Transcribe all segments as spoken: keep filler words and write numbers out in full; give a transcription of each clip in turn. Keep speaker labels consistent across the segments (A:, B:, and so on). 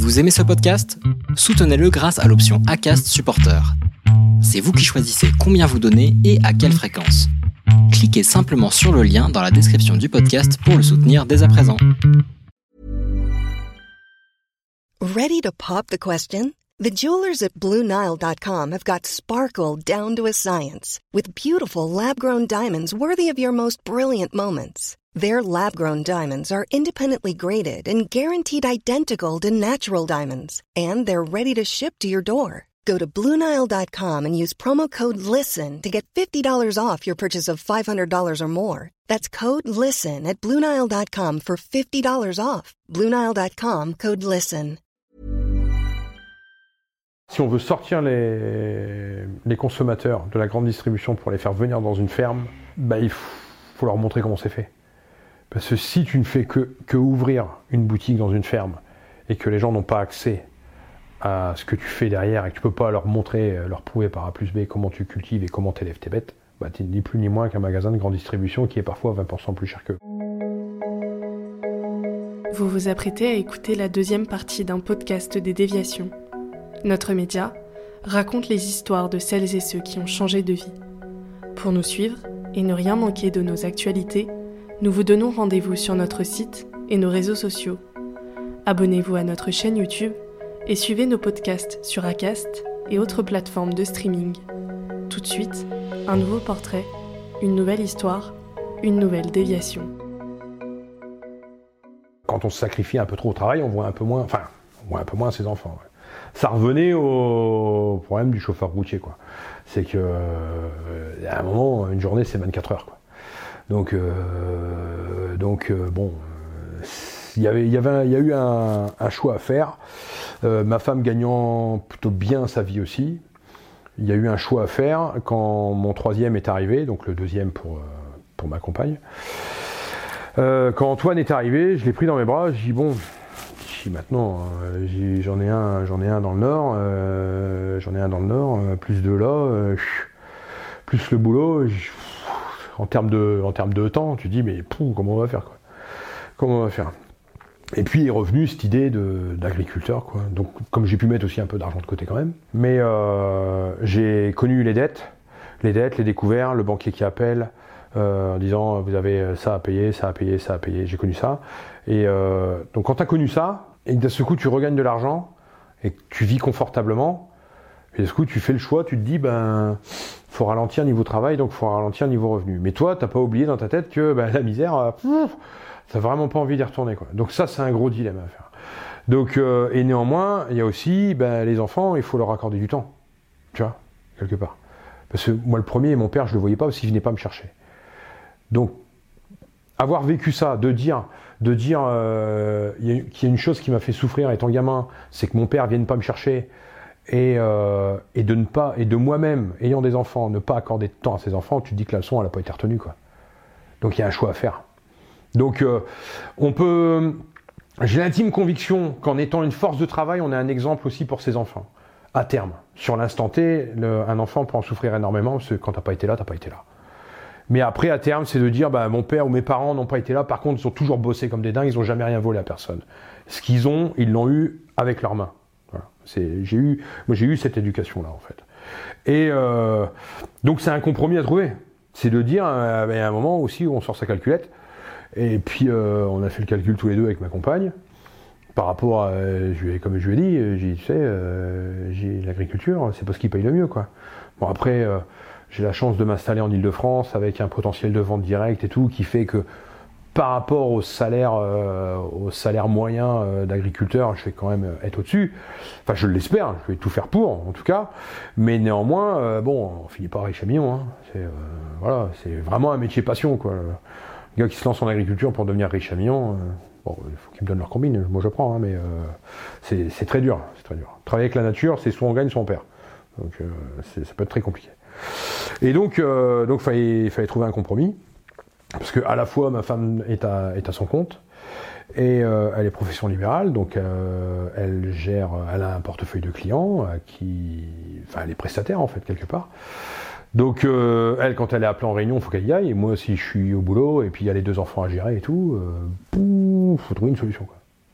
A: Vous aimez ce podcast ? Soutenez-le grâce à l'option Acast Supporter. C'est vous qui choisissez combien vous donnez et à quelle fréquence. Cliquez simplement sur le lien dans la description du podcast pour le soutenir dès à présent.
B: Ready to pop the question? The jewelers at Blue Nile dot com have got sparkle down to a science with beautiful lab-grown diamonds worthy of your most brilliant moments. Their lab-grown diamonds are independently graded and guaranteed identical to natural diamonds, and they're ready to ship to your door. Go to Blue Nile dot com and use promo code LISTEN to get fifty dollars off your purchase of five hundred dollars or more. That's code LISTEN at Blue Nile dot com for fifty dollars off. Blue Nile dot com, code LISTEN.
C: Si on veut sortir les, les consommateurs de la grande distribution pour les faire venir dans une ferme, bah, il faut, faut leur montrer comment c'est fait. Parce que si tu ne fais que, que ouvrir une boutique dans une ferme et que les gens n'ont pas accès à ce que tu fais derrière et que tu ne peux pas leur montrer, leur prouver par A plus B comment tu cultives et comment tu élèves tes bêtes, bah, tu n'es ni plus ni moins qu'un magasin de grande distribution qui est parfois vingt pour cent plus cher qu'eux.
D: Vous vous apprêtez à écouter la deuxième partie d'un podcast des Déviations. Notre média raconte les histoires de celles et ceux qui ont changé de vie. Pour nous suivre et ne rien manquer de nos actualités, nous vous donnons rendez-vous sur notre site et nos réseaux sociaux. Abonnez-vous à notre chaîne YouTube et suivez nos podcasts sur Acast et autres plateformes de streaming. Tout de suite, un nouveau portrait, une nouvelle histoire, une nouvelle déviation.
C: Quand on se sacrifie un peu trop au travail, on voit un peu moins, enfin, on voit un peu moins ses enfants. Ouais. Ça revenait au problème du chauffeur routier, quoi. C'est que, euh, à un moment, une journée, c'est vingt-quatre heures, quoi. Donc, euh, donc euh, bon, il y avait, il y avait, il y a eu un, un choix à faire. Euh, ma femme gagnant plutôt bien sa vie aussi. Il y a eu un choix à faire quand mon troisième est arrivé, donc le deuxième pour, pour ma compagne. Euh, quand Antoine est arrivé, je l'ai pris dans mes bras, j'ai dit bon, maintenant euh, j'ai, j'en ai un, j'en ai un dans le nord, euh, j'en ai un dans le nord, euh, plus deux là, euh, plus le boulot. En termes de, en termes de temps, tu te dis mais pou, comment on va faire quoi ? Comment on va faire ? Et puis est revenue cette idée de, d'agriculteur, quoi. Donc comme j'ai pu mettre aussi un peu d'argent de côté quand même, mais euh, j'ai connu les dettes, les dettes, les découverts, le banquier qui appelle euh, en disant vous avez ça à payer, ça à payer, ça à payer. J'ai connu ça. Et euh, donc quand tu as connu ça et que d'un seul coup tu regagnes de l'argent et que tu vis confortablement, et d'un seul coup tu fais le choix, tu te dis ben faut ralentir niveau travail, donc faut ralentir niveau revenu. Mais toi, t'as pas oublié dans ta tête que ben, la misère, euh, pff, t'as vraiment pas envie d'y retourner, quoi. Donc ça, c'est un gros dilemme à faire. Donc euh, et néanmoins, il y a aussi ben, les enfants, il faut leur accorder du temps, tu vois, quelque part. Parce que moi, le premier, mon père, je le voyais pas parce qu'il venait pas me chercher. Donc avoir vécu ça, de dire, de dire, euh, y a, qu'il y a une chose qui m'a fait souffrir étant gamin, c'est que mon père vienne pas me chercher. Et, euh, et de ne pas, et de moi-même, ayant des enfants, ne pas accorder de temps à ses enfants, tu te dis que la leçon, elle n'a pas été retenue, quoi. Donc il y a un choix à faire. Donc euh, on peut, j'ai l'intime conviction qu'en étant une force de travail, on est un exemple aussi pour ses enfants. À terme, sur l'instant T, le, un enfant peut en souffrir énormément parce que quand t'as pas été là, t'as pas été là. Mais après, à terme, c'est de dire, bah, mon père ou mes parents n'ont pas été là. Par contre, ils ont toujours bossé comme des dingues. Ils ont jamais rien volé à personne. Ce qu'ils ont, ils l'ont eu avec leurs mains. Voilà. C'est, j'ai eu, moi, j'ai eu cette éducation-là, en fait. Et euh, donc, c'est un compromis à trouver. C'est de dire, euh, ben, à un moment aussi où on sort sa calculette. Et puis, euh, on a fait le calcul tous les deux avec ma compagne. Par rapport à, euh, je lui ai, comme je lui ai dit, j'ai dit, tu sais, euh, j'ai l'agriculture, c'est pas ce qui paye le mieux, quoi. Bon, après, euh, j'ai la chance de m'installer en Ile-de-France avec un potentiel de vente directe et tout, qui fait que par rapport au salaire, euh, au salaire moyen euh, d'agriculteur, je vais quand même être au-dessus. Enfin, je l'espère, je vais tout faire pour, en tout cas. Mais néanmoins, euh, bon, on finit pas riche à millions. Hein. C'est, euh, voilà, c'est vraiment un métier passion, quoi. Les gars qui se lancent en agriculture pour devenir riche à millions, euh, bon, il faut qu'ils me donnent leur combine, moi je prends, hein, mais euh, c'est, c'est très dur, c'est très dur. Travailler avec la nature, c'est soit on gagne, soit on perd. Donc, euh, c'est, ça peut être très compliqué. Et donc, euh, donc fallait, fallait trouver un compromis, parce que à la fois ma femme est à, est à son compte et euh, elle est profession libérale, donc euh, elle gère, elle a un portefeuille de clients euh, qui, enfin, elle est prestataire en fait quelque part. Donc euh, elle, quand elle est appelée en réunion, il faut qu'elle y aille. Et moi, si je suis au boulot et puis il y a les deux enfants à gérer et tout, euh, pouf, faut trouver une solution, quoi.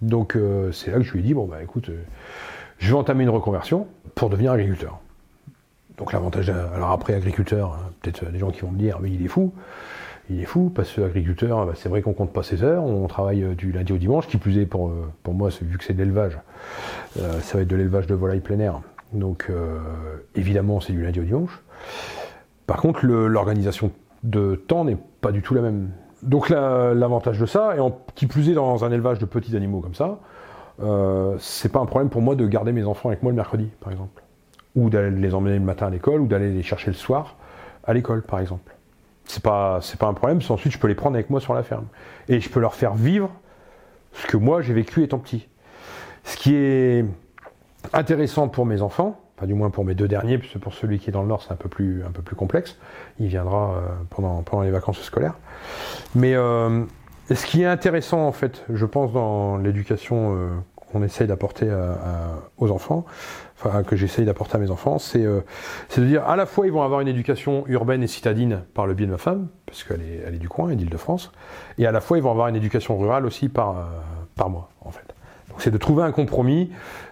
C: Donc euh, c'est là que je lui ai dit, bon bah écoute, euh, je vais entamer une reconversion pour devenir agriculteur. Donc l'avantage, alors après agriculteur, hein, peut-être des gens qui vont me dire, mais il est fou, il est fou, parce que agriculteur, bah, c'est vrai qu'on compte pas ses heures, on travaille du lundi au dimanche, qui plus est pour, pour moi, vu que c'est de l'élevage, euh, ça va être de l'élevage de volailles plein air, donc euh, évidemment c'est du lundi au dimanche. Par contre, le, l'organisation de temps n'est pas du tout la même. Donc la, l'avantage de ça, et en, qui plus est dans un élevage de petits animaux comme ça, euh, c'est pas un problème pour moi de garder mes enfants avec moi le mercredi, par exemple. Ou d'aller les emmener le matin à l'école, ou d'aller les chercher le soir à l'école, par exemple. C'est pas, c'est pas un problème, parce qu'ensuite je peux les prendre avec moi sur la ferme. Et je peux leur faire vivre ce que moi j'ai vécu étant petit. Ce qui est intéressant pour mes enfants, enfin du moins pour mes deux derniers, puisque pour celui qui est dans le Nord c'est un peu plus, un peu plus complexe, il viendra euh, pendant, pendant les vacances scolaires. Mais euh, ce qui est intéressant en fait, je pense dans l'éducation euh, qu'on essaye d'apporter à, à, aux enfants, enfin que j'essaye d'apporter à mes enfants, c'est, euh, c'est de dire à la fois ils vont avoir une éducation urbaine et citadine par le biais de ma femme, parce qu'elle est, elle est du coin, elle est d'Île-de-France, et à la fois ils vont avoir une éducation rurale aussi par, euh, par moi en fait. Donc c'est de trouver un compromis,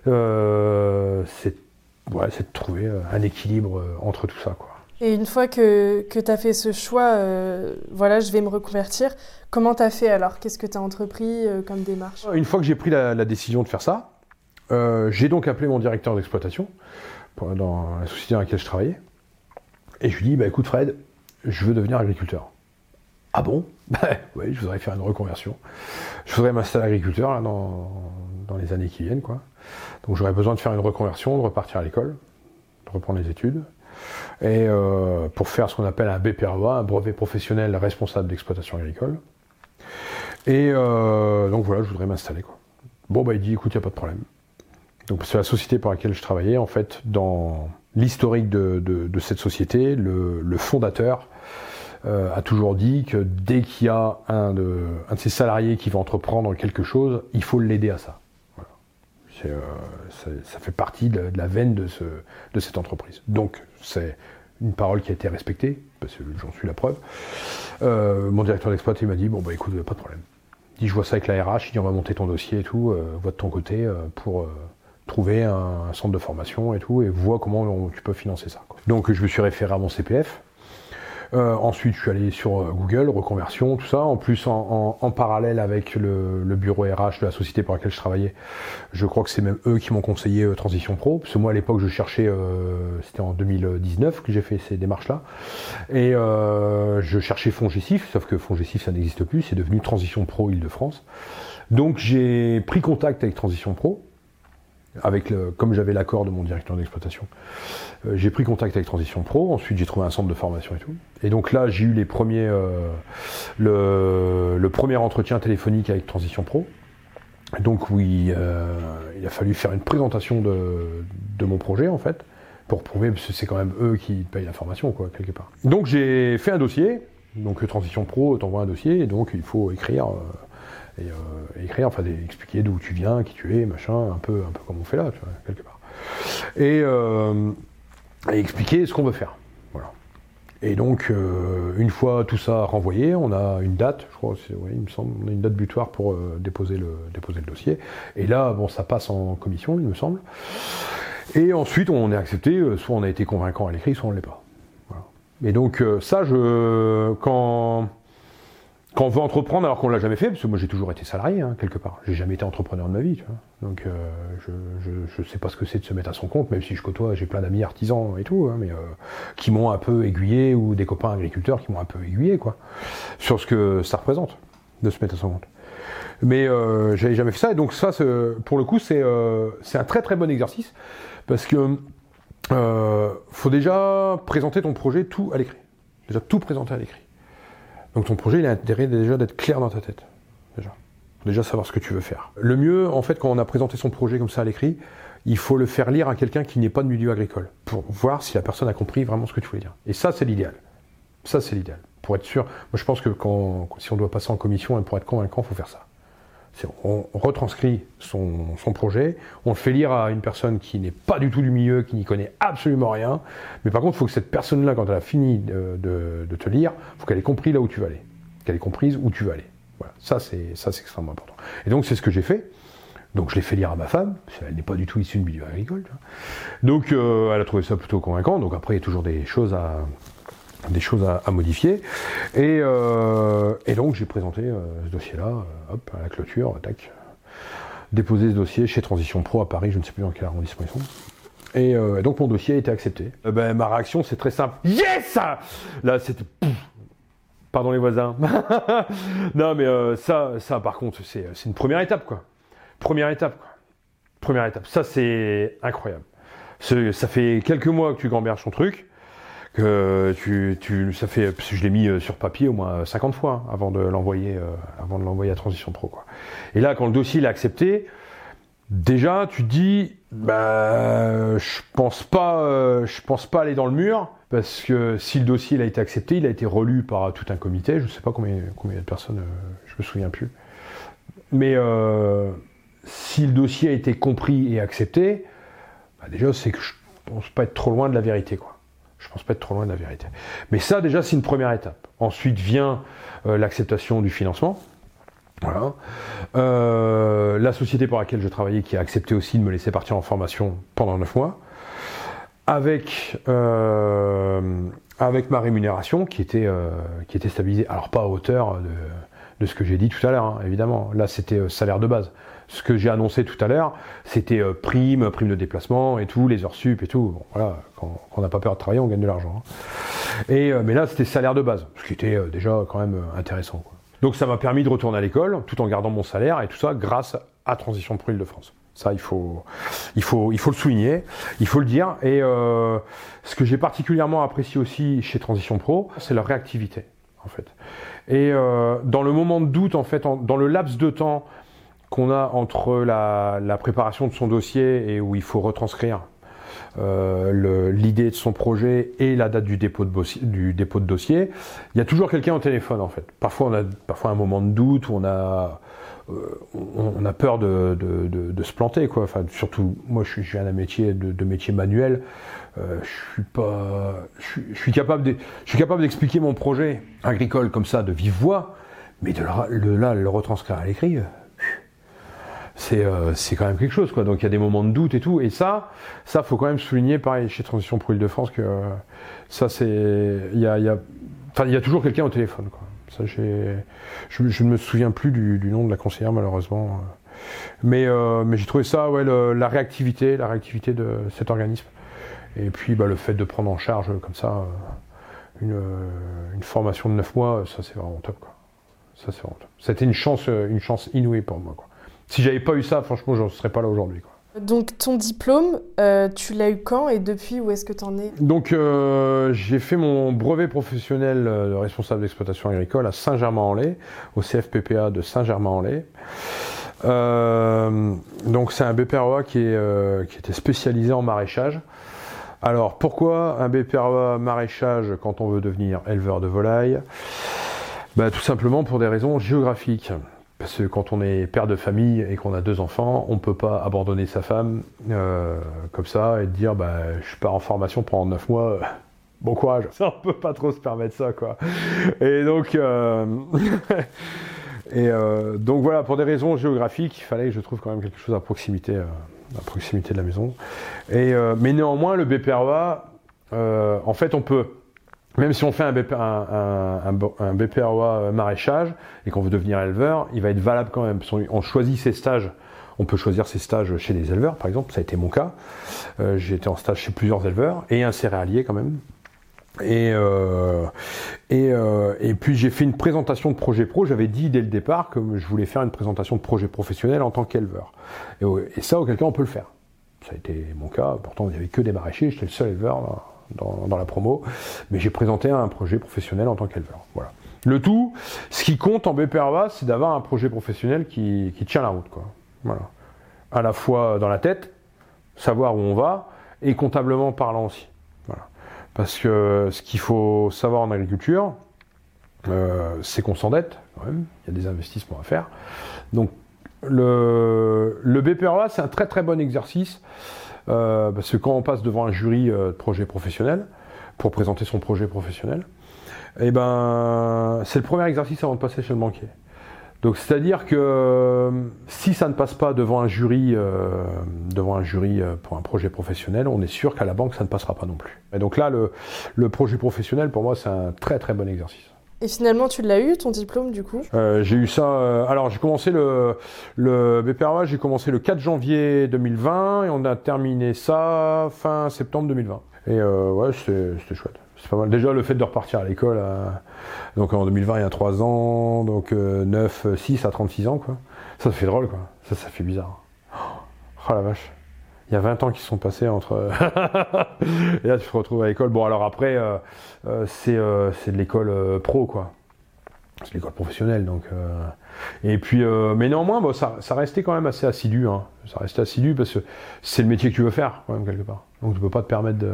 C: euh, c'est, ouais, c'est de trouver un équilibre entre tout ça, quoi.
D: Et une fois que, que tu as fait ce choix, euh, voilà, je vais me reconvertir, comment tu as fait alors? Qu'est-ce que tu as entrepris euh, comme démarche?
C: Une fois que j'ai pris la, la décision de faire ça, euh, j'ai donc appelé mon directeur d'exploitation pour, dans la société dans laquelle je travaillais, et je lui ai dit, bah, écoute Fred, je veux devenir agriculteur. Ah bon? Bah oui, je voudrais faire une reconversion. Je voudrais m'installer agriculteur là, dans, dans les années qui viennent, quoi. Donc j'aurais besoin de faire une reconversion, de repartir à l'école, de reprendre les études, et euh, pour faire ce qu'on appelle un B P R E A, un brevet professionnel responsable d'exploitation agricole. Et euh, donc voilà, je voudrais m'installer, quoi. Bon bah il dit, écoute, il n'y a pas de problème. Donc c'est la société pour laquelle je travaillais, en fait, dans l'historique de, de, de cette société, le, le fondateur Euh, a toujours dit que dès qu'il y a un de, un de ses salariés qui va entreprendre quelque chose, il faut l'aider à ça. Voilà. C'est, euh, c'est, ça fait partie de, de la veine de, ce, de cette entreprise. Donc c'est une parole qui a été respectée, parce que j'en suis la preuve. Euh, mon directeur d'exploitation m'a dit, bon bah écoute, pas de problème. Il dit, je vois ça avec la R H, il dit, on va monter ton dossier et tout, euh, vois de ton côté euh, pour... Euh, trouver un, un centre de formation et tout, et vois comment on, tu peux financer ça, quoi. Donc je me suis référé à mon C P F. Euh, ensuite, je suis allé sur Google, reconversion, tout ça. En plus, en, en, en parallèle avec le, le bureau R H de la société pour laquelle je travaillais, je crois que c'est même eux qui m'ont conseillé euh, Transition Pro. Parce que moi, à l'époque, je cherchais, euh, c'était en deux mille dix-neuf que j'ai fait ces démarches-là. Et euh, je cherchais Fongecif, sauf que Fongecif, ça n'existe plus. C'est devenu Transition Pro Île-de-France. Donc, j'ai pris contact avec Transition Pro. Avec le, comme j'avais l'accord de mon directeur d'exploitation, euh, j'ai pris contact avec Transition Pro. Ensuite, j'ai trouvé un centre de formation et tout. Et donc là, j'ai eu les premiers, euh, le, le premier entretien téléphonique avec Transition Pro. Donc oui, euh, il a fallu faire une présentation de, de mon projet en fait, pour prouver, parce que c'est quand même eux qui payent la formation, quoi, quelque part. Donc j'ai fait un dossier. Donc Transition Pro t'envoie un dossier, et donc il faut écrire. Euh, Et, euh, et écrire, enfin expliquer d'où tu viens, qui tu es, machin, un peu, un peu comme on fait là, tu vois, quelque part. Et, euh, et expliquer ce qu'on veut faire. Voilà. Et donc, euh, une fois tout ça renvoyé, on a une date, je crois, c'est, ouais, il me semble, on a une date butoir pour euh, déposer, le, déposer le dossier. Et là, bon, ça passe en commission, il me semble. Et ensuite, on est accepté, euh, soit on a été convaincant à l'écrit, soit on ne l'est pas. Voilà. Et donc, euh, ça, je, quand... Quand on veut entreprendre alors qu'on l'a jamais fait, parce que moi j'ai toujours été salarié, hein, quelque part. J'ai jamais été entrepreneur de ma vie, tu vois. Donc euh, je, je, je sais pas ce que c'est de se mettre à son compte, même si je côtoie, j'ai plein d'amis artisans et tout, hein, mais euh, qui m'ont un peu aiguillé, ou des copains agriculteurs qui m'ont un peu aiguillé, quoi, sur ce que ça représente de se mettre à son compte. Mais euh, j'avais jamais fait ça, et donc ça, c'est, pour le coup, c'est, euh, c'est un très très bon exercice, parce que euh, faut déjà présenter ton projet tout à l'écrit, déjà tout présenter à l'écrit. Donc ton projet, il a intérêt déjà d'être clair dans ta tête. Déjà. Faut déjà savoir ce que tu veux faire. Le mieux, en fait, quand on a présenté son projet comme ça à l'écrit, il faut le faire lire à quelqu'un qui n'est pas de milieu agricole, pour voir si la personne a compris vraiment ce que tu voulais dire. Et ça, c'est l'idéal. Ça, c'est l'idéal. Pour être sûr, moi je pense que quand, si on doit passer en commission, et pour être convaincant, il faut faire ça. C'est, on retranscrit son, son projet, on le fait lire à une personne qui n'est pas du tout du milieu, qui n'y connaît absolument rien, mais par contre, il faut que cette personne-là, quand elle a fini de, de, de te lire, il faut qu'elle ait compris là où tu vas aller, qu'elle ait comprise où tu vas aller. Voilà, ça c'est, ça c'est extrêmement important. Et donc c'est ce que j'ai fait. Donc je l'ai fait lire à ma femme, parce qu'elle n'est pas du tout issue de milieu agricole. Tu vois. Donc euh, elle a trouvé ça plutôt convaincant. Donc après il y a toujours des choses à, des choses à, à modifier. Et, euh, et donc j'ai présenté euh, ce dossier-là, euh, hop, à la clôture, tac. Déposé ce dossier chez Transition Pro à Paris, je ne sais plus dans quel arrondissement ils sont. Et euh, donc mon dossier a été accepté. Euh, ben, ma réaction c'est très simple. Yes! Là c'était... Pardon les voisins. Non mais euh, ça, ça par contre c'est, c'est une première étape quoi. Première étape quoi. Première étape. Ça c'est incroyable. C'est, ça fait quelques mois que tu gamberges ton truc. Que tu, tu, ça fait, parce que je l'ai mis sur papier au moins cinquante fois hein, avant de l'envoyer, euh, avant de l'envoyer à Transition Pro quoi. Et là quand le dossier est accepté, déjà tu te dis, bah, je pense pas, euh, je pense pas aller dans le mur parce que si le dossier il a été accepté, il a été relu par tout un comité. Je sais pas combien, combien de personnes, euh, je me souviens plus. Mais euh, si le dossier a été compris et accepté, bah déjà c'est que je pense pas être trop loin de la vérité quoi. Je pense pas être trop loin de la vérité. Mais ça, déjà, c'est une première étape. Ensuite vient euh, l'acceptation du financement. Voilà. Euh, la société pour laquelle je travaillais qui a accepté aussi de me laisser partir en formation pendant neuf mois. Avec, euh, avec ma rémunération qui était, euh, qui était stabilisée. Alors pas à hauteur de, de ce que j'ai dit tout à l'heure, hein, évidemment. Là, c'était euh, salaire de base. Ce que j'ai annoncé tout à l'heure, c'était euh, prime, prime de déplacement et tout, les heures sup et tout. Bon, voilà, quand, quand on n'a pas peur de travailler, on gagne de l'argent. Hein. Et, euh, mais là, c'était salaire de base, ce qui était euh, déjà quand même euh, intéressant, quoi. Donc ça m'a permis de retourner à l'école, tout en gardant mon salaire et tout ça grâce à Transition Pro Île-de-France. Ça, il faut, il faut, il faut le souligner, il faut le dire. Et euh, ce que j'ai particulièrement apprécié aussi chez Transition Pro, c'est leur réactivité, en fait. Et euh, dans le moment de doute, en fait, en, dans le laps de temps qu'on a entre la, la préparation de son dossier et où il faut retranscrire euh, le, l'idée de son projet et la date du dépôt de, bossi- du dépôt de dossier, il y a toujours quelqu'un au téléphone en fait. Parfois on a parfois un moment de doute où on a euh, on, on a peur de, de, de, de se planter quoi. Enfin surtout moi je suis, je viens d'un métier de, de métier manuel. Euh, je suis pas je suis, je suis capable de, je suis capable d'expliquer mon projet agricole comme ça de vive voix, mais de le, le, là le retranscrire à l'écrit. C'est, euh, c'est quand même quelque chose, quoi. Donc il y a des moments de doute et tout. Et ça, ça faut quand même souligner, pareil, chez Transition Pro Île-de-France, que euh, ça c'est. Il y a, il y a, enfin, il y a toujours quelqu'un au téléphone, quoi. Ça, j'ai, je, je ne me souviens plus du, du nom de la conseillère, malheureusement. Mais, euh, mais j'ai trouvé ça, ouais, le, la réactivité, la réactivité de cet organisme. Et puis bah, le fait de prendre en charge comme ça une, une formation de neuf mois, ça c'est vraiment top, quoi. Ça c'est vraiment top. C'était une chance, une chance inouïe pour moi, quoi. Si j'avais pas eu ça, franchement, je ne serais pas là aujourd'hui, quoi.
D: Donc ton diplôme, euh, tu l'as eu quand et depuis, où est-ce que tu en es ?
C: Donc euh, j'ai fait mon brevet professionnel de responsable d'exploitation agricole à Saint-Germain-en-Laye, au C F P P A de Saint-Germain-en-Laye. Euh, donc c'est un B P R O A qui, est, euh, qui était spécialisé en maraîchage. Alors pourquoi un B P R O A maraîchage quand on veut devenir éleveur de volailles ? Bah, tout simplement pour des raisons géographiques. Parce que quand on est père de famille et qu'on a deux enfants, on ne peut pas abandonner sa femme euh, comme ça et dire bah, je pars en formation pendant neuf mois, euh, bon courage. Ça, on ne peut pas trop se permettre ça, quoi. Et donc, euh, et euh, donc voilà, pour des raisons géographiques, il fallait que je trouve quand même quelque chose à proximité, euh, à proximité de la maison. Et, euh, mais néanmoins, le B P R O A, euh, en fait, on peut. Même si on fait un, B P, un, un, un, un B P R O A maraîchage et qu'on veut devenir éleveur, il va être valable quand même. On choisit ses stages, on peut choisir ses stages chez des éleveurs, par exemple, ça a été mon cas. Euh, j'ai été en stage chez plusieurs éleveurs et un céréalier quand même. Et, euh, et, euh, et puis j'ai fait une présentation de projet pro. J'avais dit dès le départ que je voulais faire une présentation de projet professionnel en tant qu'éleveur. Et, et ça, auquel cas, on peut le faire. Ça a été mon cas. Pourtant, il n'y avait que des maraîchers, j'étais le seul éleveur là. Dans, dans la promo, mais j'ai présenté un projet professionnel en tant qu'éleveur. Voilà. Le tout, ce qui compte en B P R O A, c'est d'avoir un projet professionnel qui, qui tient la route, quoi. Voilà. À la fois dans la tête, savoir où on va, et comptablement parlant aussi. Voilà. Parce que ce qu'il faut savoir en agriculture, euh, c'est qu'on s'endette, quand même. Il y a des investissements à faire. Donc, le, le B P R O A, c'est un très très bon exercice. Euh, parce que quand on passe devant un jury euh, de projet professionnel pour présenter son projet professionnel, eh ben, c'est le premier exercice avant de passer chez le banquier. Donc c'est-à-dire que euh, si ça ne passe pas devant un jury, euh, devant un jury euh, pour un projet professionnel, on est sûr qu'à la banque ça ne passera pas non plus. Et donc là, le, le projet professionnel pour moi c'est un très très bon exercice.
D: Et finalement, tu l'as eu, ton diplôme, du coup ?
C: euh, J'ai eu ça... Euh, alors, j'ai commencé le, le B P R E A, j'ai commencé le quatre janvier deux mille vingt et on a terminé ça fin septembre deux mille vingt. Et euh, ouais, c'était, c'était chouette. C'est pas mal. Déjà, le fait de repartir à l'école, euh, donc en deux mille vingt, il y a trois ans, donc euh, neuf, six à trente-six ans, quoi. Ça, ça fait drôle, quoi. Ça, ça fait bizarre. Oh la vache. Il y a vingt ans qui se sont passés entre... et là, tu te retrouves à l'école. Bon, alors après, euh, euh, c'est, euh, c'est de l'école euh, pro, quoi. C'est de l'école professionnelle, donc... Euh... Et puis, euh, mais néanmoins, bon, ça, ça restait quand même assez assidu. Hein. Ça restait assidu parce que c'est le métier que tu veux faire, quand même, quelque part. Donc, tu peux pas te permettre de...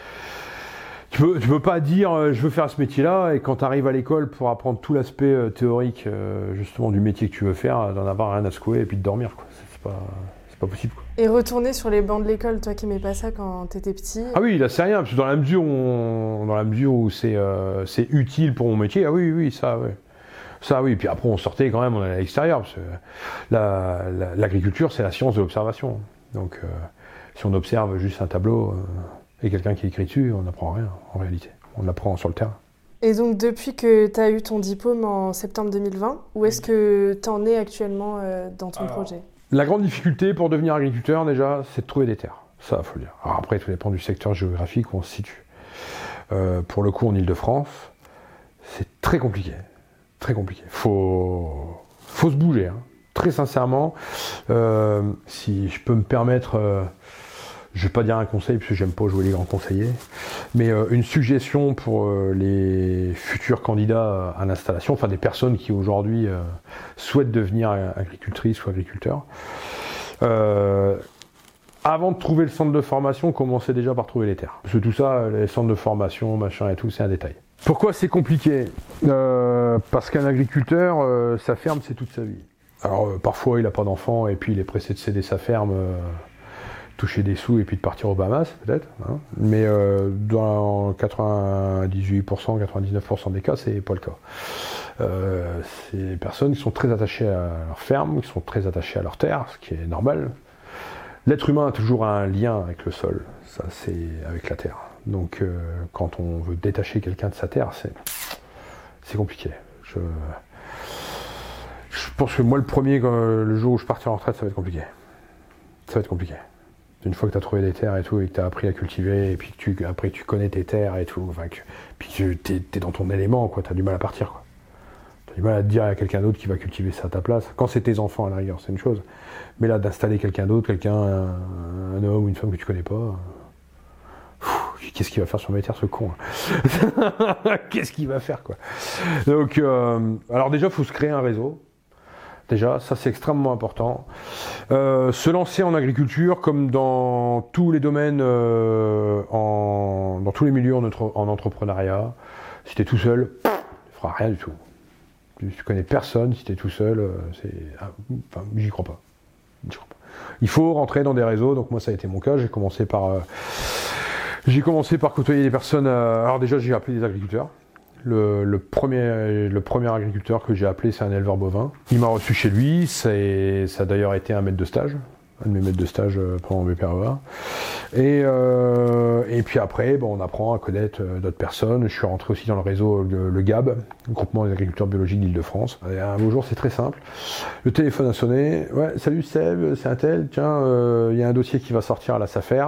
C: Tu peux, tu peux pas dire euh, je veux faire ce métier-là et quand tu arrives à l'école pour apprendre tout l'aspect euh, théorique, euh, justement, du métier que tu veux faire, d'en avoir rien à secouer et puis de dormir, quoi. C'est, c'est pas... C'est pas possible, quoi.
D: Et retourner sur les bancs de l'école, toi qui aimais pas ça quand t'étais petit.
C: Ah oui, là c'est rien, parce que dans la mesure où, on, dans la mesure où c'est, euh, c'est utile pour mon métier, ah oui, oui, ça, oui. Ça, oui. Puis après, on sortait quand même, on allait à l'extérieur, parce que la, la, l'agriculture, c'est la science de l'observation. Donc, euh, si on observe juste un tableau euh, et quelqu'un qui écrit dessus, on n'apprend rien, en réalité. On apprend sur le terrain.
D: Et donc, depuis que tu as eu ton diplôme en septembre deux mille vingt, où est-ce que tu en es actuellement euh, dans ton Alors, projet ?
C: La grande difficulté pour devenir agriculteur, déjà, c'est de trouver des terres. Ça, il faut le dire. Alors après, tout dépend du secteur géographique où on se situe. Euh, pour le coup, en Île-de-France, c'est très compliqué. Très compliqué. Faut, faut se bouger, hein. Très sincèrement. Euh, si je peux me permettre, euh, je ne vais pas dire un conseil, parce que j'aime pas jouer les grands conseillers, mais euh, une suggestion pour euh, les futurs candidats à l'installation, enfin des personnes qui aujourd'hui euh, souhaitent devenir agricultrices ou agriculteurs. Euh, avant de trouver le centre de formation, commencez déjà par trouver les terres. Parce que tout ça, les centres de formation, machin et tout, c'est un détail. Pourquoi c'est compliqué ? euh, Parce qu'un agriculteur, euh, sa ferme, c'est toute sa vie. Alors euh, parfois, il n'a pas d'enfant et puis il est pressé de céder sa ferme, euh, toucher des sous et puis de partir aux Bahamas, peut-être. Hein. Mais euh, dans quatre-vingt-dix-huit pour cent, quatre-vingt-dix-neuf pour cent des cas, c'est pas le cas. Euh, c'est des personnes qui sont très attachées à leur ferme, qui sont très attachées à leur terre, ce qui est normal. L'être humain a toujours un lien avec le sol, ça c'est avec la terre. Donc euh, quand on veut détacher quelqu'un de sa terre, c'est, c'est compliqué. Je, je pense que moi le premier, le jour où je partirai en retraite, ça va être compliqué. Ça va être compliqué. Une fois que tu as trouvé des terres et tout, et que tu as appris à cultiver, et puis que tu, après tu connais tes terres et tout, enfin, que, puis que tu es dans ton élément, tu as du mal à partir, quoi. Tu as du mal à te dire à quelqu'un d'autre qui va cultiver ça à ta place. Quand c'est tes enfants à la rigueur, c'est une chose. Mais là, d'installer quelqu'un d'autre, quelqu'un, un, un homme ou une femme que tu connais pas, pff, qu'est-ce qu'il va faire sur mes terres, ce con, hein. Qu'est-ce qu'il va faire, quoi. Donc, euh, alors déjà, il faut se créer un réseau. Déjà, ça c'est extrêmement important. Euh, se lancer en agriculture, comme dans tous les domaines, euh, en, dans tous les milieux en, en entrepreneuriat, si tu es tout seul, tu ne feras rien du tout. Tu ne connais personne, si tu es tout seul, euh, c'est, ah, enfin, j'y crois pas. j'y crois pas. Il faut rentrer dans des réseaux, donc moi ça a été mon cas, j'ai commencé par, euh, j'ai commencé par côtoyer des personnes, euh, alors déjà j'ai appelé des agriculteurs. Le, le, premier, le premier agriculteur que j'ai appelé, c'est un éleveur bovin. Il m'a reçu chez lui, c'est, ça a d'ailleurs été un maître de stage, un de mes maîtres de stage pendant le B P R E A. Et, euh, et puis après, bon, on apprend à connaître d'autres personnes. Je suis rentré aussi dans le réseau, le, le G A B, le Groupement des agriculteurs biologiques d'Île-de-France. Et un beau jour, c'est très simple. Le téléphone a sonné. Ouais, salut Seb, c'est un tel. Tiens, il euh, y a un dossier qui va sortir à la SAFER.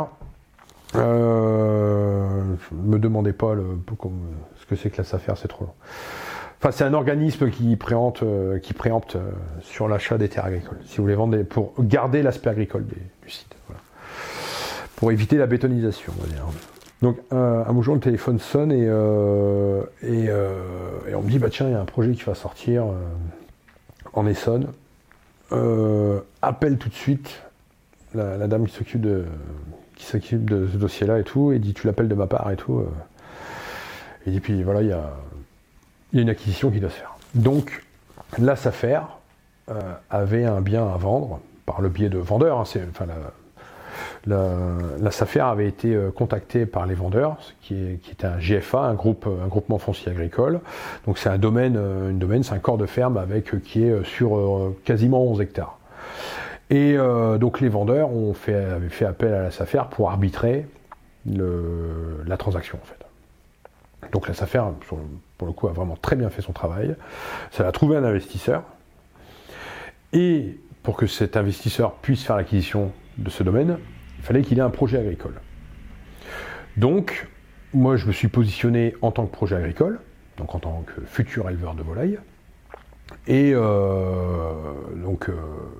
C: Euh, me demandez pas le, ce que c'est que la SAFER, c'est trop long. Enfin, c'est un organisme qui préempte, euh, qui préempte euh, sur l'achat des terres agricoles. Si vous voulez vendre, des, pour garder l'aspect agricole des, du site, voilà. Pour éviter la bétonisation, on va dire. Donc, euh, un beau jour, le téléphone sonne et, euh, et, euh, et on me dit, bah tiens, il y a un projet qui va sortir euh, en Essonne. Euh, appelle tout de suite la, la dame qui s'occupe de qui s'occupe de ce dossier-là et tout, et dit tu l'appelles de ma part et tout. Et dit puis voilà, il y a, y a une acquisition qui doit se faire. Donc la SAFER euh, avait un bien à vendre par le biais de vendeurs. Hein, c'est, enfin, la, la, la Safer avait été euh, contactée par les vendeurs, qui est, qui est un G F A, un, groupe, un groupement foncier agricole. Donc c'est un domaine, euh, une domaine, c'est un corps de ferme avec, euh, qui est sur euh, quasiment onze hectares. Et euh, donc les vendeurs ont fait, avaient fait appel à la Safer pour arbitrer le, la transaction en fait. Donc la Safer, pour le coup, a vraiment très bien fait son travail. Ça a trouvé un investisseur. Et pour que cet investisseur puisse faire l'acquisition de ce domaine, il fallait qu'il ait un projet agricole. Donc, moi je me suis positionné en tant que projet agricole, donc en tant que futur éleveur de volailles. Et euh, donc... Euh,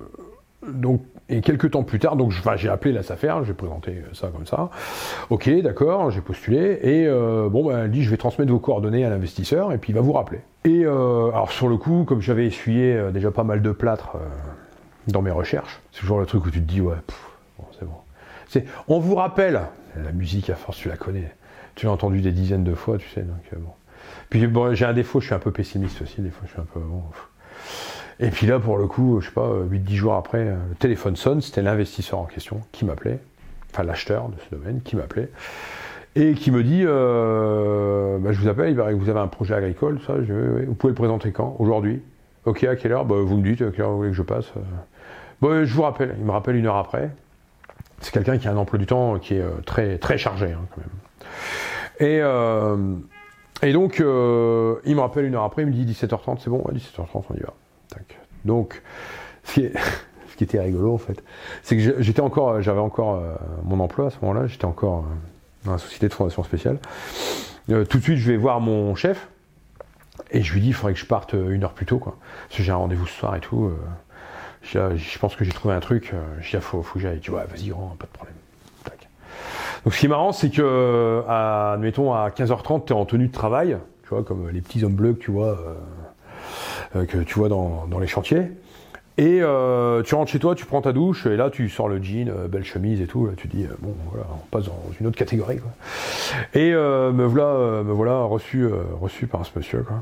C: Donc, et quelques temps plus tard, donc enfin, j'ai appelé la Safer, j'ai présenté ça comme ça. Ok, d'accord, j'ai postulé, et euh, bon, ben, elle dit je vais transmettre vos coordonnées à l'investisseur, et puis il va vous rappeler. Et euh, alors sur le coup, comme j'avais essuyé euh, déjà pas mal de plâtre euh, dans mes recherches, c'est toujours le truc où tu te dis ouais, pff, bon, c'est bon. C'est, on vous rappelle, la musique à force tu la connais, tu l'as entendu des dizaines de fois, tu sais, donc euh, bon. Puis bon, j'ai un défaut, je suis un peu pessimiste aussi, des fois je suis un peu bon. Pff. Et puis là, pour le coup, je sais pas, huit dix jours après, le téléphone sonne, c'était l'investisseur en question qui m'appelait, enfin l'acheteur de ce domaine qui m'appelait, et qui me dit euh, bah, je vous appelle, il paraît que vous avez un projet agricole, ça, je, oui, oui. Vous pouvez le présenter quand? Aujourd'hui. Ok, à quelle heure? Bah, vous me dites, à quelle heure vous voulez que je passe? Bah, je vous rappelle, il me rappelle une heure après. C'est quelqu'un qui a un emploi du temps qui est très, très chargé, hein, quand même. Et, euh, et donc, euh, il me rappelle une heure après, il me dit dix-sept heures trente, c'est bon? Ouais, dix-sept heures trente, on y va. Donc, ce qui, est, ce qui était rigolo en fait, c'est que j'étais encore, j'avais encore euh, mon emploi à ce moment-là, j'étais encore euh, dans la société de formation spéciale. Euh, tout de suite, je vais voir mon chef et je lui dis, il faudrait que je parte une heure plus tôt, quoi. Parce que j'ai un rendez-vous ce soir et tout. Euh, je, je pense que j'ai trouvé un truc. Euh, je dis, il faut, faut que j'aille. Il dit, ouais, vas-y, rentre, pas de problème. Tac. Donc, ce qui est marrant, c'est que, à, admettons, à quinze heures trente, t'es en tenue de travail, tu vois, comme les petits hommes bleus que tu vois. Euh, Euh, que tu vois dans, dans les chantiers, et euh, tu rentres chez toi, tu prends ta douche, et là tu sors le jean, euh, belle chemise et tout, là, tu dis euh, bon voilà, on passe dans une autre catégorie, quoi. Et euh, me voilà, euh, me voilà reçu, euh, reçu par ce monsieur, quoi.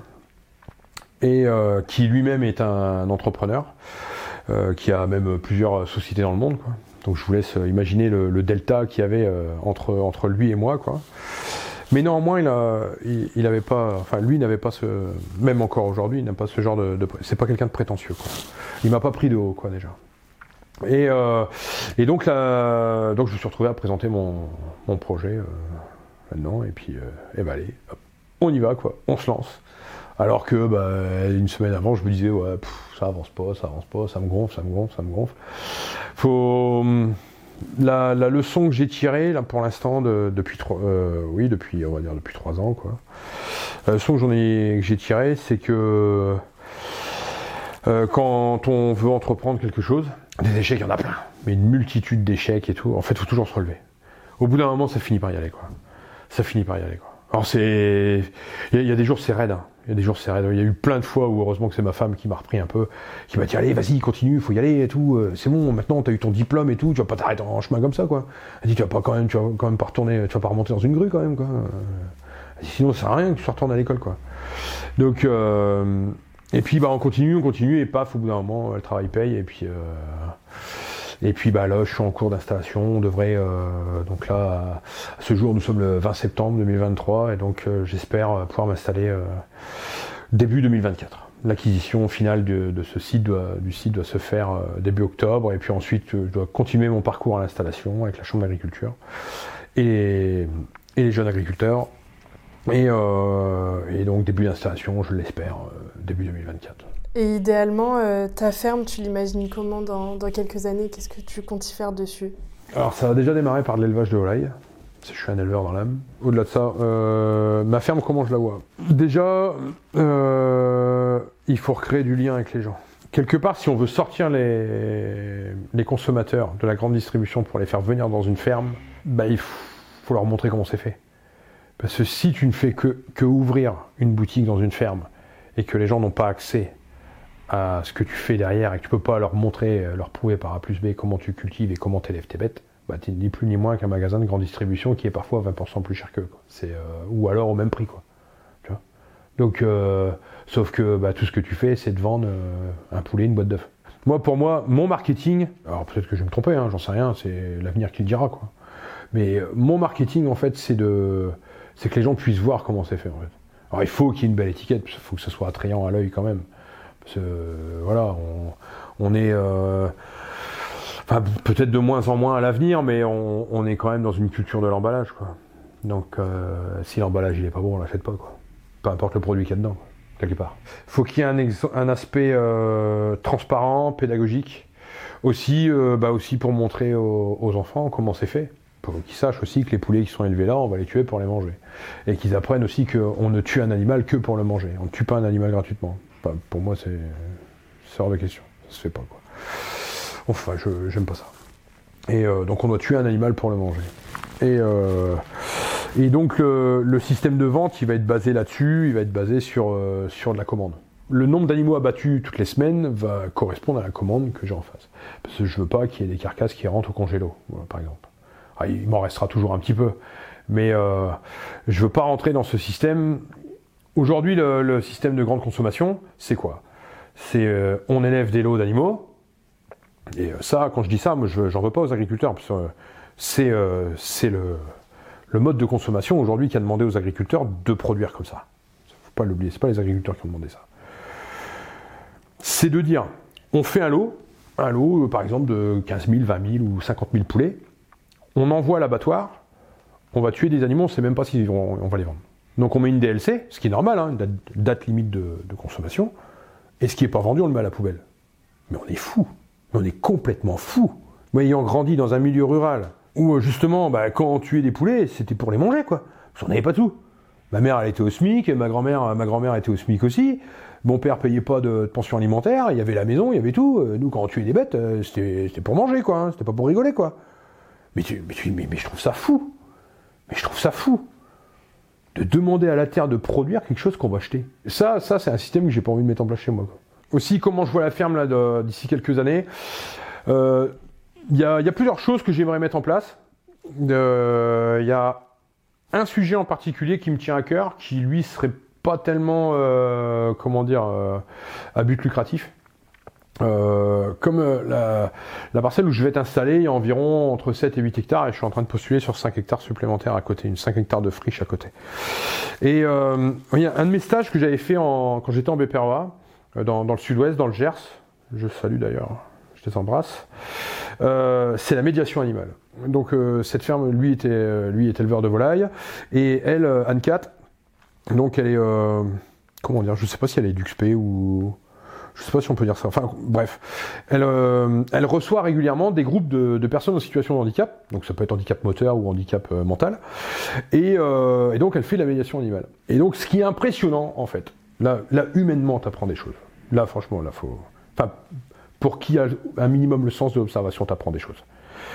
C: Et euh, qui lui-même est un, un entrepreneur, euh, qui a même plusieurs sociétés dans le monde, quoi. Donc je vous laisse imaginer le, le delta qu'il y avait euh, entre, entre lui et moi, quoi. Mais néanmoins, il a, il, il avait pas, enfin lui n'avait pas ce, même encore aujourd'hui, il n'a pas ce genre de, de c'est pas quelqu'un de prétentieux, quoi. Il m'a pas pris de haut, quoi, déjà. Et, euh, et donc là, donc je me suis retrouvé à présenter mon, mon projet euh, maintenant, et puis, euh, et bah allez, hop, on y va, quoi, on se lance. Alors que bah, une semaine avant, je me disais ouais, pff, ça avance pas, ça avance pas, ça me gonfle, ça me gonfle, ça me gonfle. Faut La, la leçon que j'ai tirée là pour l'instant de, depuis trois, euh, oui depuis on va dire depuis trois ans, quoi. La leçon que j'en ai que j'ai tirée, c'est que euh, quand on veut entreprendre quelque chose, des échecs il y en a plein, mais une multitude d'échecs et tout. En fait, il faut toujours se relever. Au bout d'un moment, ça finit par y aller, quoi. Ça finit par y aller, quoi. Alors c'est, il y, y a des jours c'est raide. Hein. Il y a des jours c'est raide. Il y a eu plein de fois où heureusement que c'est ma femme qui m'a repris un peu, qui m'a dit allez vas-y continue, il faut y aller et tout. C'est bon, maintenant t'as eu ton diplôme et tout, tu vas pas t'arrêter en chemin comme ça, quoi. Elle dit tu vas pas quand même, tu vas quand même pas retourner, tu vas pas remonter dans une grue quand même, quoi. Elle dit, sinon ça sert à rien que tu retournes à l'école, quoi. Donc euh, et puis bah on continue, on continue et paf au bout d'un moment le travail paye et puis. Euh, Et puis bah là, je suis en cours d'installation. On devrait euh, donc là, à ce jour, nous sommes le vingt septembre deux mille vingt-trois, et donc euh, j'espère pouvoir m'installer euh, début deux mille vingt-quatre. L'acquisition finale de, de ce site doit, du site doit se faire euh, début octobre, et puis ensuite je dois continuer mon parcours à l'installation avec la Chambre d'agriculture et les, et les jeunes agriculteurs. Et, euh, et donc début d'installation, je l'espère, euh, début deux mille vingt-quatre.
D: Et idéalement, euh, ta ferme, tu l'imagines comment dans, dans quelques années? Qu'est-ce que tu comptes y faire dessus?
C: Alors ça a déjà démarré par de l'élevage de volailles. Je suis un éleveur dans l'âme. Au-delà de ça, euh, ma ferme, comment je la vois? Déjà, euh, il faut recréer du lien avec les gens. Quelque part, si on veut sortir les, les consommateurs de la grande distribution pour les faire venir dans une ferme, bah, il faut leur montrer comment c'est fait. Parce que si tu ne fais que, que ouvrir une boutique dans une ferme et que les gens n'ont pas accès à ce que tu fais derrière et que tu peux pas leur montrer, leur prouver par A plus B comment tu cultives et comment tu élèves tes bêtes, bah t'es ni plus ni moins qu'un magasin de grande distribution qui est parfois vingt pour cent plus cher qu'eux, quoi. C'est, euh, ou alors au même prix, quoi. Tu vois. Donc, euh, sauf que bah, tout ce que tu fais, c'est de vendre euh, un poulet, une boîte d'œufs. Moi, pour moi, mon marketing, alors peut-être que je vais me tromper, hein, j'en sais rien, c'est l'avenir qui le dira, quoi. Mais mon marketing, en fait, c'est de, c'est que les gens puissent voir comment c'est fait, en fait. Alors, il faut qu'il y ait une belle étiquette, il faut que ce soit attrayant à l'œil quand même. Parce que, voilà, on, on est, euh, enfin, peut-être de moins en moins à l'avenir, mais on, on est quand même dans une culture de l'emballage, quoi. Donc, euh, si l'emballage il est pas bon, on l'achète pas, quoi. Peu importe le produit qu'il y a dedans, quoi. Quelque part. Il faut qu'il y ait un, ex- un aspect euh, transparent, pédagogique, aussi, euh, bah aussi pour montrer aux, aux enfants comment c'est fait, pour qu'ils sachent aussi que les poulets qui sont élevés là, on va les tuer pour les manger, et qu'ils apprennent aussi qu'on ne tue un animal que pour le manger, on ne tue pas un animal gratuitement. Enfin, pour moi, c'est, c'est hors de question, ça se fait pas, quoi. Enfin, je j'aime pas ça. Et euh, donc on doit tuer un animal pour le manger. Et euh, Et donc le, le système de vente, il va être basé là-dessus, il va être basé sur, euh, sur de la commande. Le nombre d'animaux abattus toutes les semaines va correspondre à la commande que j'ai en face. Parce que je veux pas qu'il y ait des carcasses qui rentrent au congélo, voilà, par exemple. Ah, il m'en restera toujours un petit peu, mais euh, je veux pas rentrer dans ce système. Aujourd'hui, le, le système de grande consommation, c'est quoi ? C'est euh, on élève des lots d'animaux, et ça, quand je dis ça, moi, je, j'en veux pas aux agriculteurs, parce que euh, c'est, euh, c'est le... le mode de consommation aujourd'hui qui a demandé aux agriculteurs de produire comme ça. Il ne faut pas l'oublier, ce n'est pas les agriculteurs qui ont demandé ça. C'est de dire, on fait un lot, un lot par exemple de quinze mille, vingt mille ou cinquante mille poulets, on envoie à l'abattoir, on va tuer des animaux, on ne sait même pas si on, on va les vendre. Donc on met une D L C, ce qui est normal, hein, une date, date limite de, de consommation, et ce qui n'est pas vendu, on le met à la poubelle. Mais on est fou, on est complètement fou. Moi ayant grandi dans un milieu rural, où justement, bah, quand on tuait des poulets, c'était pour les manger, quoi. Parce qu'on n'avait pas tout. Ma mère, elle était au SMIC, et ma grand-mère, ma grand-mère était au SMIC aussi. Mon père payait pas de, de pension alimentaire, il y avait la maison, il y avait tout. Nous, quand on tuait des bêtes, c'était, c'était pour manger, quoi. Hein. C'était pas pour rigoler, quoi. Mais, tu, mais, tu, mais, mais je trouve ça fou. Mais je trouve ça fou. De demander à la terre de produire quelque chose qu'on va acheter. Ça, ça, c'est un système que j'ai pas envie de mettre en place chez moi, quoi. Aussi, comment je vois la ferme, là, de, d'ici quelques années. Euh, Il y, a, il y a plusieurs choses que j'aimerais mettre en place. Euh, il y a un sujet en particulier qui me tient à cœur, qui lui serait pas tellement, euh, comment dire, euh, à but lucratif. Euh, comme euh, la, la parcelle où je vais être installé, il y a environ entre sept et huit hectares, et je suis en train de postuler sur cinq hectares supplémentaires à côté, une cinq hectares de friche à côté. Et euh, il y a un de mes stages que j'avais fait en, quand j'étais en B P R O A, dans, dans le sud-ouest, dans le Gers, je salue d'ailleurs, je les embrasse. Euh, c'est la médiation animale. Donc euh, cette ferme, lui était, euh, lui est éleveur de volailles, et elle, euh, Anne-Cat, donc elle est, euh, comment dire, je sais pas si elle est d'U X P ou, je sais pas si on peut dire ça. Enfin bref, elle, euh, elle reçoit régulièrement des groupes de, de personnes en situation de handicap, donc ça peut être handicap moteur ou handicap euh, mental, et, euh, et donc elle fait de la médiation animale. Et donc ce qui est impressionnant en fait, là, là humainement t'apprends des choses. Là franchement, là faut, enfin. Pour qui a un minimum le sens de l'observation, t'apprends des choses.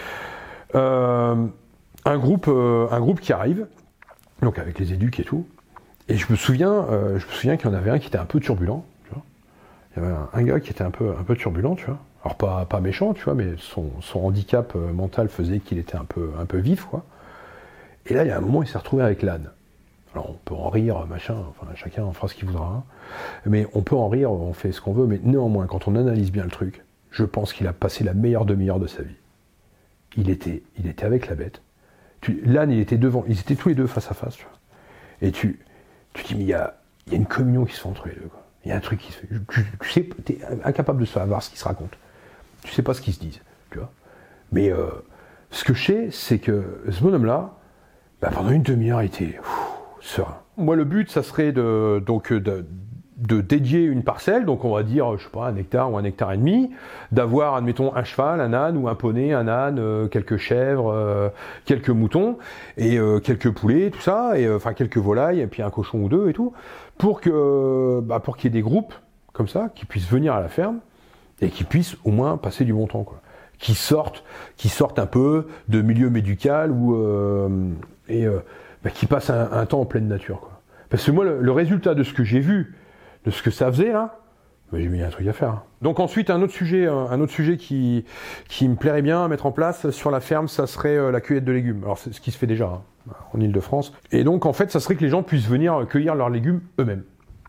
C: Euh, un groupe, euh, un groupe qui arrive, donc avec les éduques et tout, et je me souviens, euh, je me souviens qu'il y en avait un qui était un peu turbulent, tu vois. Il y avait un, un gars qui était un peu, un peu turbulent, tu vois. Alors pas, pas méchant, tu vois, mais son, son handicap euh, mental faisait qu'il était un peu, un peu vif, quoi. Et là, il y a un moment, il s'est retrouvé avec l'âne. Alors on peut en rire, machin, enfin chacun en fera ce qu'il voudra, hein. Mais on peut en rire, on fait ce qu'on veut, mais néanmoins, quand on analyse bien le truc, je pense qu'il a passé la meilleure demi-heure de sa vie. Il était, il était avec la bête. Tu, l'âne, il était devant, ils étaient tous les deux face à face, tu vois. Et tu, tu dis, mais il y a, il y a une communion qui se fait entre les deux, quoi. Il y a un truc qui se fait. Tu, tu sais, t'es incapable de savoir ce qu'ils se racontent. Tu sais pas ce qu'ils se disent, tu vois. Mais euh, ce que je sais, c'est que ce bonhomme-là, bah, pendant une demi-heure, il était pff, serein. Moi, le but, ça serait de, donc, de, de dédier une parcelle, donc on va dire, je sais pas, un hectare ou un hectare et demi, d'avoir, admettons, un cheval, un âne ou un poney, un âne, euh, quelques chèvres, euh, quelques moutons, et euh, quelques poulets, tout ça, et euh, enfin quelques volailles, et puis un cochon ou deux et tout, pour que, bah, pour qu'il y ait des groupes comme ça, qui puissent venir à la ferme, et qui puissent au moins passer du bon temps, quoi. Qui sortent, qui sortent un peu de milieu médical ou euh, et euh, bah, qui passent un, un temps en pleine nature, quoi. Parce que moi, le, le résultat de ce que j'ai vu, de ce que ça faisait là, bah, j'ai mis un truc à faire. Donc ensuite, un autre sujet, un, un autre sujet qui qui me plairait bien à mettre en place sur la ferme, ça serait euh, la cueillette de légumes. Alors c'est ce qui se fait déjà, hein, en Île-de-France. Et donc en fait, ça serait que les gens puissent venir cueillir leurs légumes eux-mêmes.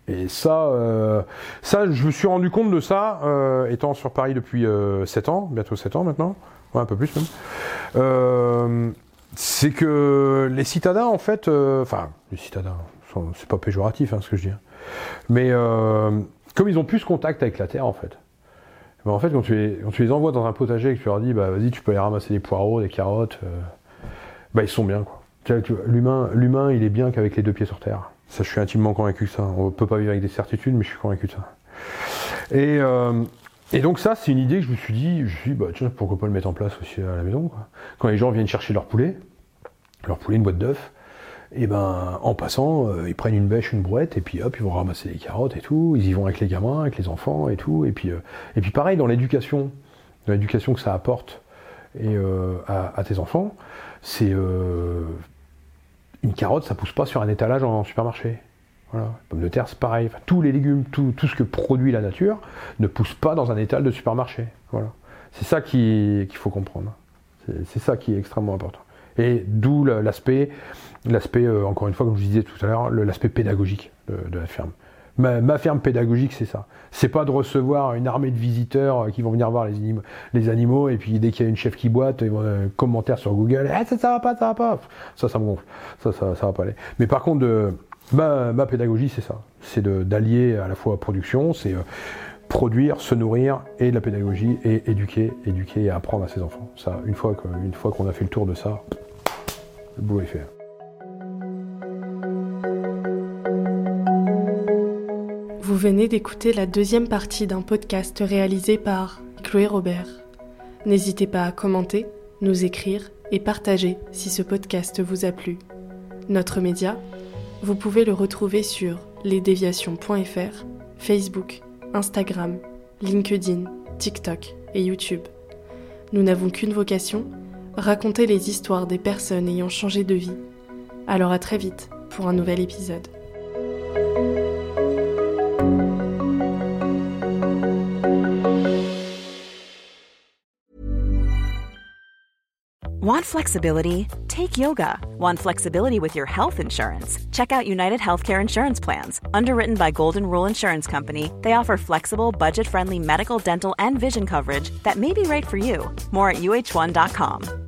C: Et ça, euh, ça, je me suis rendu compte de ça, euh, étant sur Paris depuis euh, sept ans, bientôt sept ans maintenant, ouais, un peu plus même. Euh, c'est que les citadins, en fait, enfin, euh, les citadins, c'est pas péjoratif hein, ce que je dis, hein, mais euh, comme ils ont plus ce contact avec la terre, en fait, ben, en fait, quand tu, les, quand tu les envoies dans un potager et que tu leur dis, bah vas-y, tu peux aller ramasser des poireaux, des carottes, euh, bah ils sont bien, quoi. Tu vois, tu vois, l'humain, l'humain, il est bien qu'avec les deux pieds sur terre. Ça, je suis intimement convaincu de ça. On ne peut pas vivre avec des certitudes, mais je suis convaincu de ça. Et, euh, et donc ça, c'est une idée que je me suis dit, je me suis dit, bah, tiens, pourquoi pas le mettre en place aussi à la maison, quoi. Quand les gens viennent chercher leur poulet, leur poulet, une boîte d'œufs, et ben en passant, euh, ils prennent une bêche, une brouette, et puis hop, ils vont ramasser des carottes et tout, ils y vont avec les gamins, avec les enfants et tout, et puis, euh, et puis pareil, dans l'éducation, dans l'éducation que ça apporte et, euh, à, à tes enfants, c'est... Euh, une carotte, ça pousse pas sur un étalage en supermarché. Voilà. Pomme de terre, c'est pareil. Enfin, tous les légumes, tout, tout ce que produit la nature ne pousse pas dans un étal de supermarché. Voilà. C'est ça qui, qu'il faut comprendre. C'est, c'est ça qui est extrêmement important. Et d'où l'aspect, l'aspect euh, encore une fois, comme je disais tout à l'heure, l'aspect pédagogique de, de la ferme. Ma, ma ferme pédagogique, c'est ça. C'est pas de recevoir une armée de visiteurs qui vont venir voir les, anim- les animaux et puis dès qu'il y a une chef qui boite, ils vont euh, commentaire sur Google, eh, ça, ça va pas, ça va pas. Ça, ça me gonfle. Ça, ça, ça va pas aller. Mais par contre, de, ma, ma pédagogie, c'est ça. C'est de, d'allier à la fois production, c'est euh, produire, se nourrir et de la pédagogie et éduquer, éduquer et apprendre à ses enfants. Ça, une fois, que, une fois qu'on a fait le tour de ça, le boulot est fait.
D: Vous venez d'écouter la deuxième partie d'un podcast réalisé par Chloé Robert. N'hésitez pas à commenter, nous écrire et partager si ce podcast vous a plu. Notre média, vous pouvez le retrouver sur lesdéviations point f r, Facebook, Instagram, LinkedIn, TikTok et YouTube. Nous n'avons qu'une vocation, raconter les histoires des personnes ayant changé de vie. Alors à très vite pour un nouvel épisode.
E: Want flexibility? Take yoga. Want flexibility with your health insurance? Check out United Healthcare Insurance Plans. Underwritten by Golden Rule Insurance Company, they offer flexible, budget-friendly medical, dental, and vision coverage that may be right for you. More at U H one dot com.